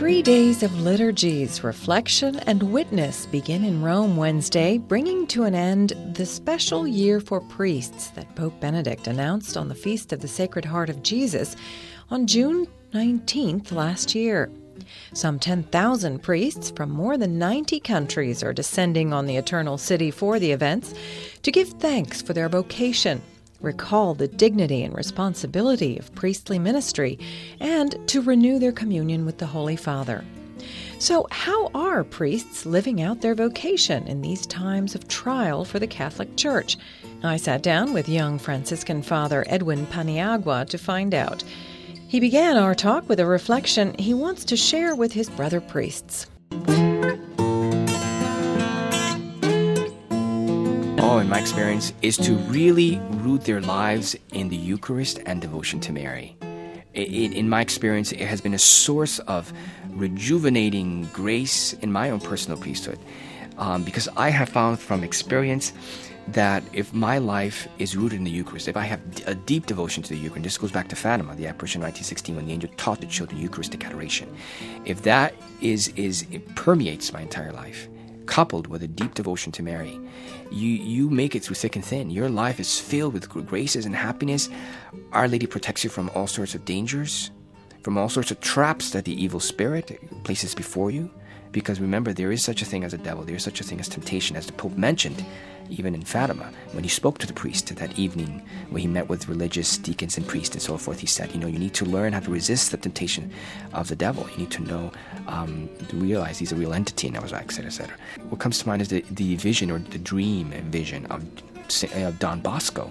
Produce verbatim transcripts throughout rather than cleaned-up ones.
Three days of liturgies, reflection, and witness begin in Rome Wednesday, bringing to an end the special year for priests that Pope Benedict announced on the Feast of the Sacred Heart of Jesus on June nineteenth last year. Some ten thousand priests from more than ninety countries are descending on the Eternal City for the events to give thanks for their vocation, recall the dignity and responsibility of priestly ministry, and to renew their communion with the Holy Father. So how are priests living out their vocation in these times of trial for the Catholic Church? I sat down with young Franciscan Father Edwin Paniagua to find out. He began our talk with a reflection he wants to share with his brother priests. All, in my experience, is to really root their lives in the Eucharist and devotion to Mary. In, in my experience, it has been a source of rejuvenating grace in my own personal priesthood, um, because I have found from experience that if my life is rooted in the Eucharist, if I have a deep devotion to the Eucharist, this goes back to Fatima, the apparition in nineteen sixteen when the angel taught the children Eucharistic adoration. If that is is it permeates my entire life, coupled with a deep devotion to Mary, you you make it through thick and thin. Your life is filled with graces and happiness. Our Lady protects you from all sorts of dangers, from all sorts of traps that the evil spirit places before you. Because remember, there is such a thing as a devil. There is such a thing as temptation, as the Pope mentioned, even in Fatima, when he spoke to the priest that evening, when he met with religious deacons and priests and so forth. He said, you know, you need to learn how to resist the temptation of the devil. You need to know, um, to realize he's a real entity, and that was et cetera, et cetera. What comes to mind is the, the vision or the dream and vision of, of Don Bosco,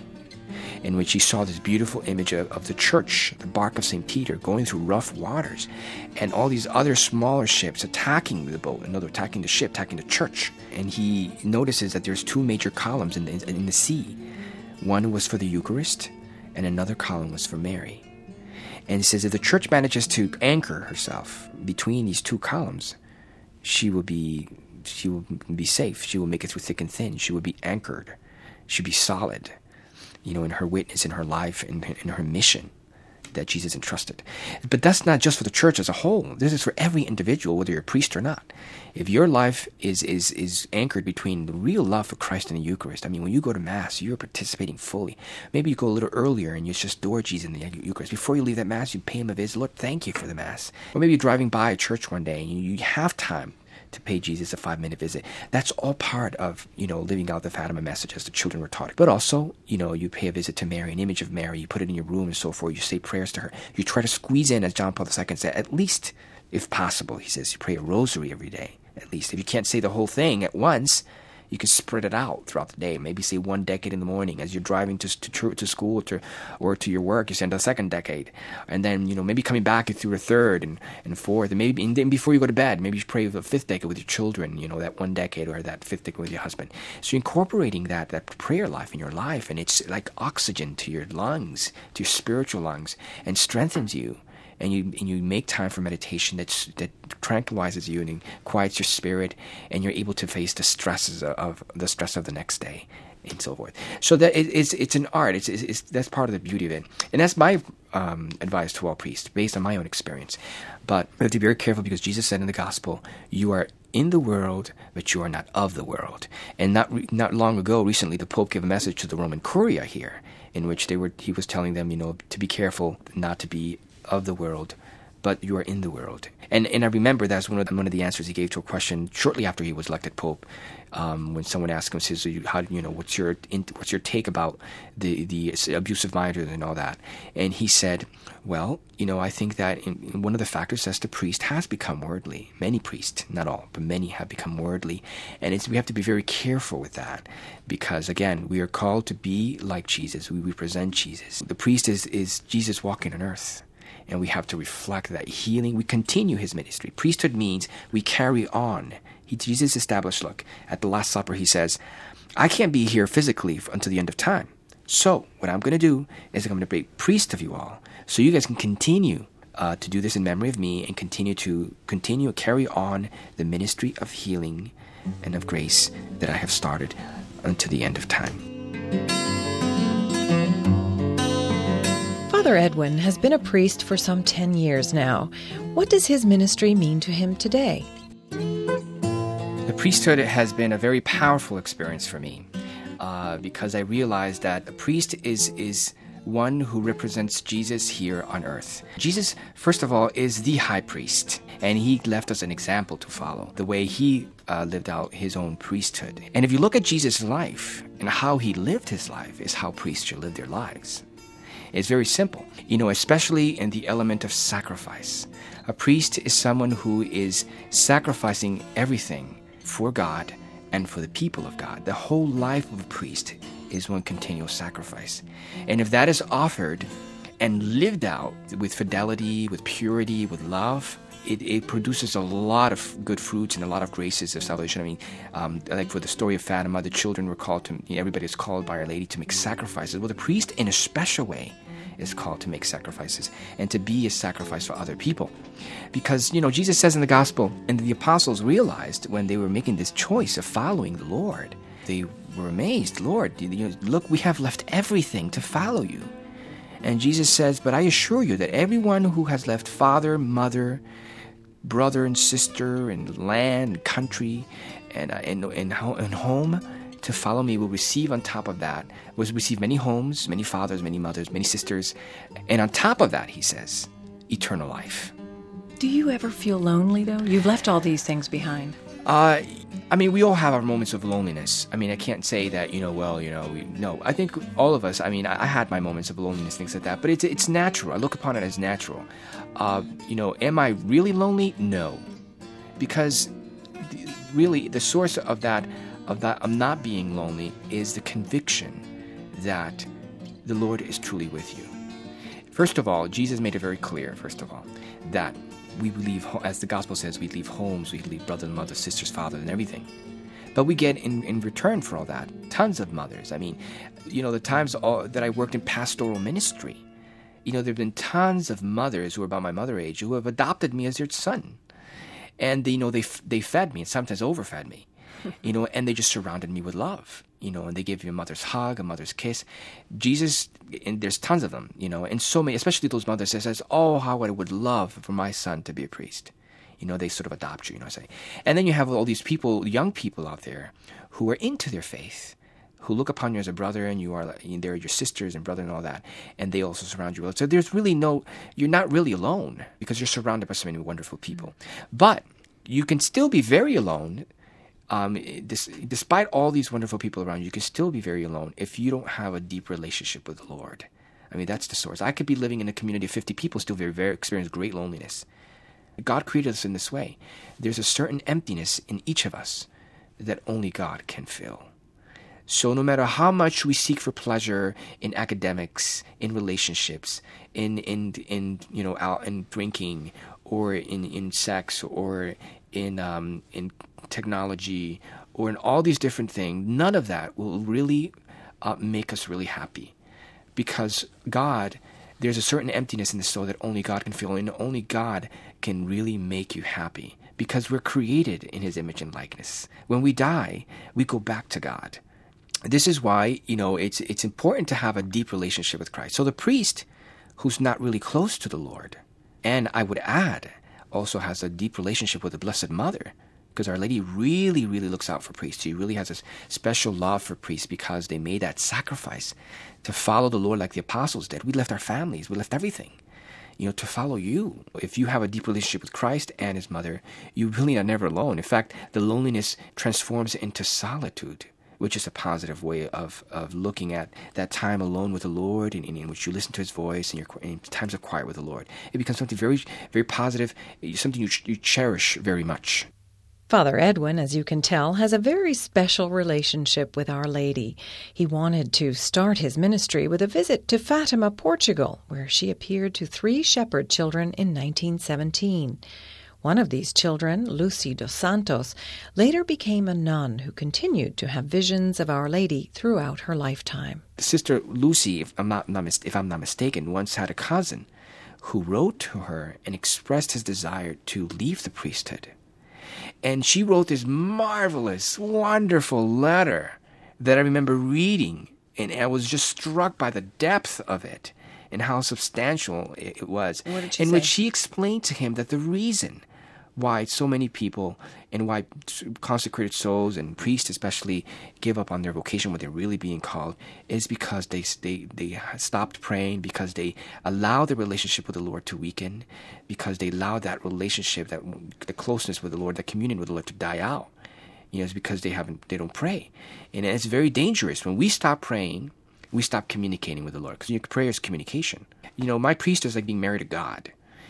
in which he saw this beautiful image of, of the church, the bark of Saint Peter, going through rough waters, and all these other smaller ships attacking the boat, another attacking the ship, attacking the church. And he notices that there's two major columns in the, in the sea. One was for the Eucharist, and another column was for Mary. And he says if the church manages to anchor herself between these two columns, she will be she will be safe. She will make it through thick and thin. She will be anchored. She'll be solid, you know, in her witness, in her life, in, in her mission that Jesus entrusted. But that's not just for the church as a whole. This is for every individual, whether you're a priest or not. If your life is is is anchored between the real love for Christ and the Eucharist, I mean, when you go to Mass, you're participating fully. Maybe you go a little earlier and you just adore Jesus in the Eucharist. Before you leave that Mass, you pay him a visit. Lord, thank you for the Mass. Or maybe you're driving by a church one day and you, you have time to pay Jesus a five-minute visit. That's all part of, you know, living out the Fatima message as the children were taught. But also, you know, you pay a visit to Mary, an image of Mary, you put it in your room and so forth, you say prayers to her. You try to squeeze in, as John Paul the Second said, at least, if possible, he says, you pray a rosary every day, at least. If you can't say the whole thing at once, you can spread it out throughout the day. Maybe say one decade in the morning as you're driving to to, to school to, or to your work. You send a second decade, and then, you know, maybe coming back through a third and, and fourth, and maybe and then before you go to bed, maybe you pray the fifth decade with your children. You know, that one decade or that fifth decade with your husband. So you're incorporating that that prayer life in your life, and it's like oxygen to your lungs, to your spiritual lungs, and strengthens you. And you and you make time for meditation that's, that tranquilizes you and quiets your spirit, and you're able to face the stresses of, of the stress of the next day, and so forth. So that it, it's it's an art. It's, it's, it's that's part of the beauty of it, and that's my um, advice to all priests based on my own experience. But we have to be very careful because Jesus said in the Gospel, "You are in the world, but you are not of the world." And not re- not long ago, recently, the Pope gave a message to the Roman Curia here, in which they were he was telling them, you know, to be careful not to be of the world, but you are in the world. And and I remember that's one of the, one of the answers he gave to a question shortly after he was elected Pope, um, when someone asked him, says, "How you know what's your what's your take about the the abusive minors and all that?" And he said, "Well, you know, I think that in, in one of the factors is the priest has become worldly. Many priests, not all, but many have become worldly, and it's, we have to be very careful with that, because again, we are called to be like Jesus. We represent Jesus. The priest is is Jesus walking on earth." And we have to reflect that healing. We continue his ministry. Priesthood means we carry on. He, Jesus established, look, at the Last Supper, he says, I can't be here physically until the end of time. So what I'm going to do is I'm going to be a priest of you all, so you guys can continue uh, to do this in memory of me and continue to continue carry on the ministry of healing and of grace that I have started until the end of time. Father Edwin has been a priest for some ten years now. What does his ministry mean to him today? The priesthood has been a very powerful experience for me uh, because I realized that a priest is is one who represents Jesus here on earth. Jesus, first of all, is the high priest, and he left us an example to follow, the way he uh, lived out his own priesthood. And if you look at Jesus' life and how he lived his life is how priests should live their lives. It's very simple, you know, especially in the element of sacrifice. A priest is someone who is sacrificing everything for God and for the people of God. The whole life of a priest is one continual sacrifice. And if that is offered and lived out with fidelity, with purity, with love, it, it produces a lot of good fruits and a lot of graces of salvation. I mean, um, like for the story of Fatima, the children were called to, you know, everybody is called by Our Lady to make sacrifices. Well, the priest, in a special way, is called to make sacrifices and to be a sacrifice for other people. Because, you know, Jesus says in the gospel, and the apostles realized when they were making this choice of following the Lord, they were amazed. Lord, you know, look, we have left everything to follow you. And Jesus says, but I assure you that everyone who has left father, mother, brother and sister, and land, and country, and, uh, and, and, and home, to follow me will receive on top of that, will receive many homes, many fathers, many mothers, many sisters, and on top of that, he says, eternal life. Do you ever feel lonely, though? You've left all these things behind. Uh, I mean, we all have our moments of loneliness. I mean, I can't say that, you know, well, you know, we, no. I think all of us, I mean, I, I had my moments of loneliness, things like that, but it's it's natural. I look upon it as natural. Uh, you know, am I really lonely? No. Because really the source of that of that of not being lonely is the conviction that the Lord is truly with you. First of all, Jesus made it very clear, first of all, that we leave, as the gospel says, we leave homes, we leave brothers and mothers, sisters, fathers, and everything. But we get in, in return for all that, tons of mothers. I mean, you know, the times all, that I worked in pastoral ministry, you know, there have been tons of mothers who are about my mother age who have adopted me as their son. And, you know, they they fed me and sometimes overfed me, you know, and they just surrounded me with love, you know, and they give you a mother's hug, a mother's kiss. Jesus, and there's tons of them, you know, and so many, especially those mothers that says, oh, how I would love for my son to be a priest. You know, they sort of adopt you, you know what I say. And then you have all these people, young people out there who are into their faith, who look upon you as a brother, and you are, they're your sisters and brother and all that, and they also surround you. So there's really no, you're not really alone because you're surrounded by so many wonderful people. But you can still be very alone. Um, this, despite all these wonderful people around you, you can still be very alone if you don't have a deep relationship with the Lord. I mean, that's the source. I could be living in a community of fifty people, still very, very experience great loneliness. God created us in this way. There's a certain emptiness in each of us that only God can fill. So no matter how much we seek for pleasure in academics, in relationships, in in in you know out in drinking, or in, in sex, or in um, in technology, or in all these different things, none of that will really uh, make us really happy, because God, there's a certain emptiness in the soul that only God can fill, and only God can really make you happy, because we're created in His image and likeness. When we die, we go back to God. This is why, you know, it's it's important to have a deep relationship with Christ. So the priest who's not really close to the Lord, and I would add, also has a deep relationship with the Blessed Mother, because Our Lady really, really looks out for priests. She really has a special love for priests because they made that sacrifice to follow the Lord like the apostles did. We left our families, we left everything, you know, to follow you. If you have a deep relationship with Christ and His Mother, you really are never alone. In fact, the loneliness transforms into solitude, which is a positive way of, of looking at that time alone with the Lord, in, in, in which you listen to His voice, and your in times of quiet with the Lord. It becomes something very, very positive, something you, you cherish very much. Father Edwin, as you can tell, has a very special relationship with Our Lady. He wanted to start his ministry with a visit to Fatima, Portugal, where she appeared to three shepherd children in nineteen seventeen. One of these children, Lucy dos Santos, later became a nun who continued to have visions of Our Lady throughout her lifetime. Sister Lucy, if I'm not, not if I'm not mistaken, once had a cousin who wrote to her and expressed his desire to leave the priesthood. And she wrote this marvelous, wonderful letter that I remember reading, and I was just struck by the depth of it. and how substantial it, it was. What did she in say? which she explained to him that the reason why so many people and why consecrated souls and priests especially give up on their vocation when they're really being called is because they they they stopped praying, because they allow the relationship with the Lord to weaken, because they allow that relationship, that the closeness with the Lord, that communion with the Lord to die out. You know, it's because they haven't they don't pray, and it's very dangerous when we stop praying. We stop communicating with the Lord, because you know, prayer is communication. You know, my priest is like being married to God.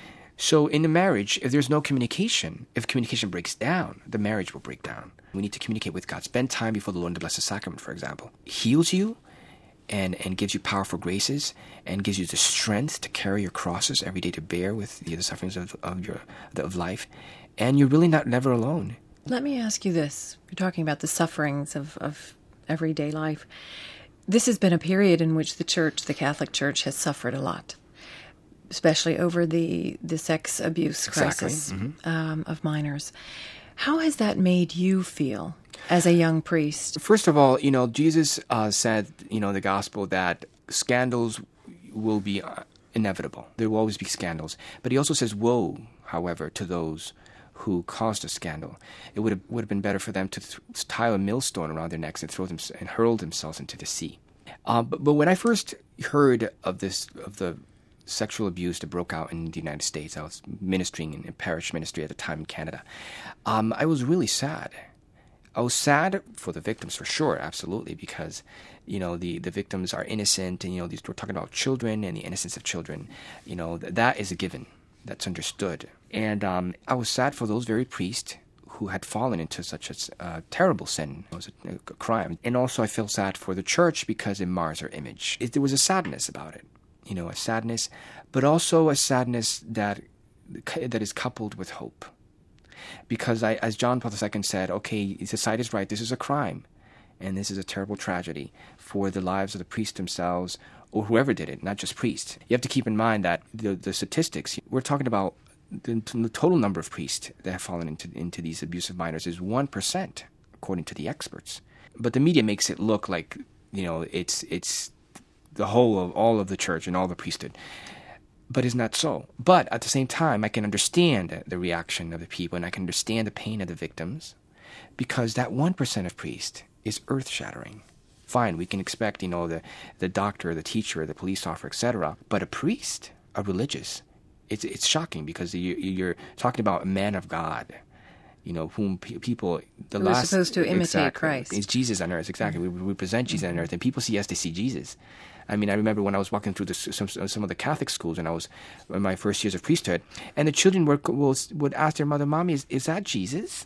So in the marriage, if there's no communication, if communication breaks down, the marriage will break down. We need to communicate with God. Spend time before the Lord in the Blessed Sacrament, for example. Heals you and, and gives you powerful graces and gives you the strength to carry your crosses every day, to bear with the, the sufferings of, of, your, of life. And you're really not never alone. Let me ask you this. You're talking about the sufferings of, of everyday life. This has been a period in which the Church, the Catholic Church, has suffered a lot, especially over the, the sex abuse crisis Exactly. Mm-hmm. um, of minors. How has that made you feel as a young priest? First of all, you know, Jesus uh, said, you know, in the gospel that scandals will be uh, inevitable. There will always be scandals. But he also says, woe, however, to those who caused a scandal. It would have, would have been better for them to th- tie a millstone around their necks and throw them and hurl themselves into the sea. Uh, but, but when I first heard of this, of the sexual abuse that broke out in the United States, I was ministering in, in parish ministry at the time in Canada. Um, I was really sad. I was sad for the victims, for sure, absolutely, because, you know, the, the victims are innocent, and, you know, these, we're talking about children and the innocence of children. You know, th- that is a given. That's understood. And um, I was sad for those very priests who had fallen into such a uh, terrible sin. It was a, a crime. And also I feel sad for the Church because it mars our image. It, there was a sadness about it. You know, a sadness, but also a sadness that that is coupled with hope. Because I, as John Paul the Second said, okay, society is right, this is a crime, and this is a terrible tragedy for the lives of the priests themselves, or whoever did it, not just priests. You have to keep in mind that the, the statistics, we're talking about the, the total number of priests that have fallen into, into these abusive minors is one percent, according to the experts. But the media makes it look like, you know, it's it's... the whole of all of the church and all the priesthood. But it's not so. But at the same time, I can understand the reaction of the people, and I can understand the pain of the victims, because that one percent of priests is earth-shattering. Fine, we can expect, you know, the, the doctor, the teacher, the police officer, et cetera. But a priest, a religious, it's it's shocking, because you, you're talking about a man of God, you know, whom pe- people... the Who last is supposed to imitate exactly, Christ. It's Jesus on earth, exactly. We, we present Jesus on earth, and people see us, they see Jesus. I mean, I remember when I was walking through the, some some of the Catholic schools, and I was in my first years of priesthood, and the children were, will, would ask their mother, "Mommy, is, is that Jesus?"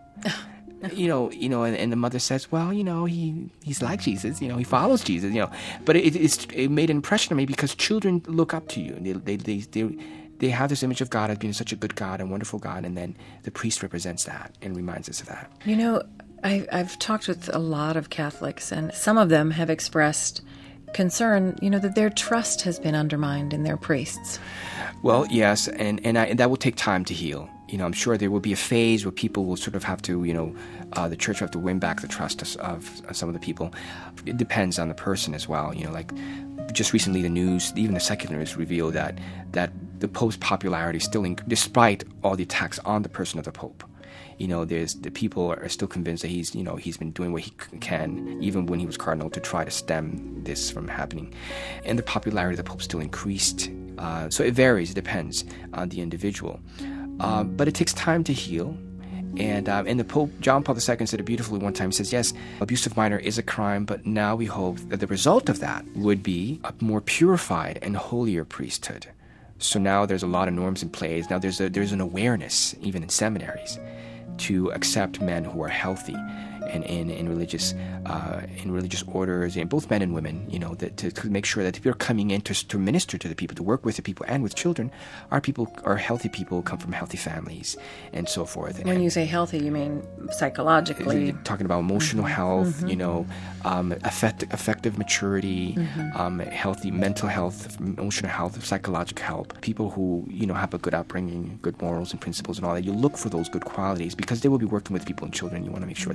you know, you know, and, and the mother says, "Well, you know, he he's like Jesus. You know, he follows Jesus. You know." But it it's, it made an impression on me, because children look up to you. They they they they, they have this image of God as being such a good God and wonderful God, and then the priest represents that and reminds us of that. You know, I, I've talked with a lot of Catholics, and some of them have expressed concern, you know, that their trust has been undermined in their priests. Well, yes, and and, I, and that will take time to heal. You know, I'm sure there will be a phase where people will sort of have to, you know, uh, the church will have to win back the trust of, of, of some of the people. It depends on the person as well. You know, like just recently the news, even the secularists revealed that that the Pope's popularity still, in, despite all the attacks on the person of the Pope. You know, there's the people are still convinced that he's, you know, he's been doing what he can, even when he was cardinal, to try to stem this from happening. And the popularity of the Pope still increased. Uh, so it varies, it depends on the individual. Uh, but it takes time to heal. And um, and the Pope, John Paul the Second, said it beautifully one time. He says, yes, abusive minor is a crime, but now we hope that the result of that would be a more purified and holier priesthood. So now there's a lot of norms in place. Now there's a, there's an awareness, even in seminaries, to accept men who are healthy and in, in religious uh, in religious orders, and both men and women, you know, that to, to make sure that people are coming in to, to minister to the people, to work with the people and with children, are people are healthy people, come from healthy families, and so forth. When and, you say healthy, you mean psychologically? Talking about emotional mm-hmm. health, mm-hmm. you know, um, effect, effective maturity, mm-hmm. um, healthy mental health, emotional health, psychological health. People who, you know, have a good upbringing, good morals and principles and all that. You look for those good qualities, because they will be working with people and children. You want to make sure that they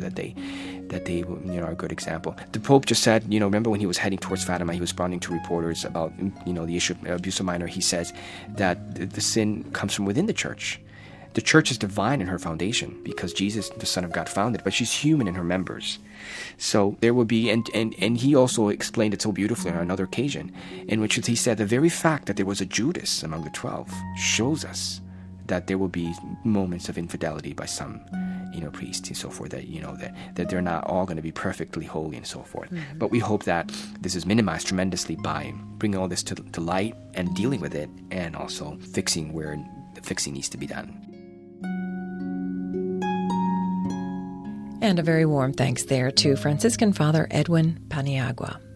that they you know, are a good example. The Pope just said, you know, remember when he was heading towards Fatima, he was responding to reporters about, you know, the issue of abuse of minor. He says that the, the sin comes from within the church. The church is divine in her foundation because Jesus, the Son of God, founded it, but she's human in her members. So there will be, and, and, and he also explained it so beautifully on another occasion, in which he said the very fact that there was a Judas among the twelve shows us that there will be moments of infidelity by some, you know, priests and so forth, that, you know, that, that they're not all going to be perfectly holy and so forth. Mm-hmm. But we hope that this is minimized tremendously by bringing all this to, to light and dealing with it, and also fixing where the fixing needs to be done. And a very warm thanks there to Franciscan Father Edwin Paniagua.